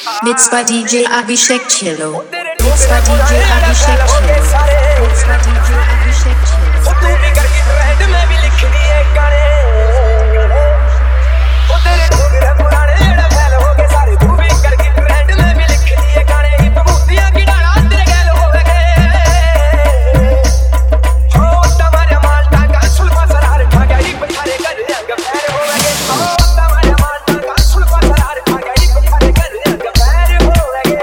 Mixed by DJ Abhishek Chillo. Mixed by DJ Abhishek Chillo. Mixed by DJ Abhishek Chillo. तू भी करके trend में भी लिख दिए गाने ओ तेरे ठुमरे पुराने जेड़ा फैल हो गए सारे तू भी करके ट्रेंड में भी लिख दिए गाने हिप मूतियां की डाला तेरे गैल हो गए हो तमारे माल्टा का सुल्फा सरार खा गया हिप थारे कर रंग पैर हो गए हो तमारे माल्टा का सुल्फा सरार खा गया हिप थारे कर रंग पैर हो गए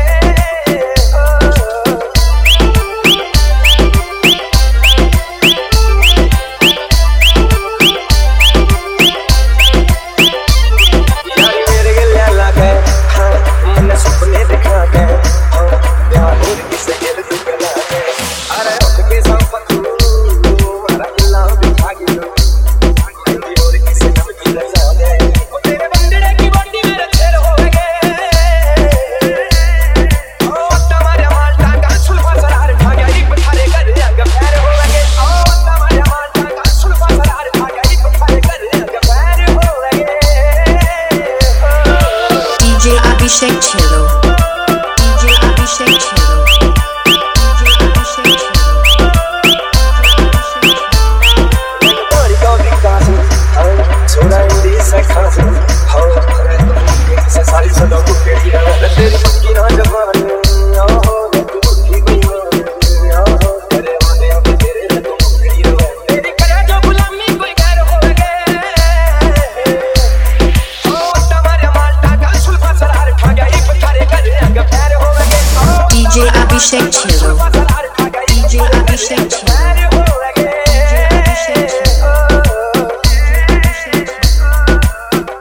Abhishek Chillo. DJ Abhishek Chillo. DJ Abhishek DJ Abhishek Chillo. DJ Abhishek Chillo.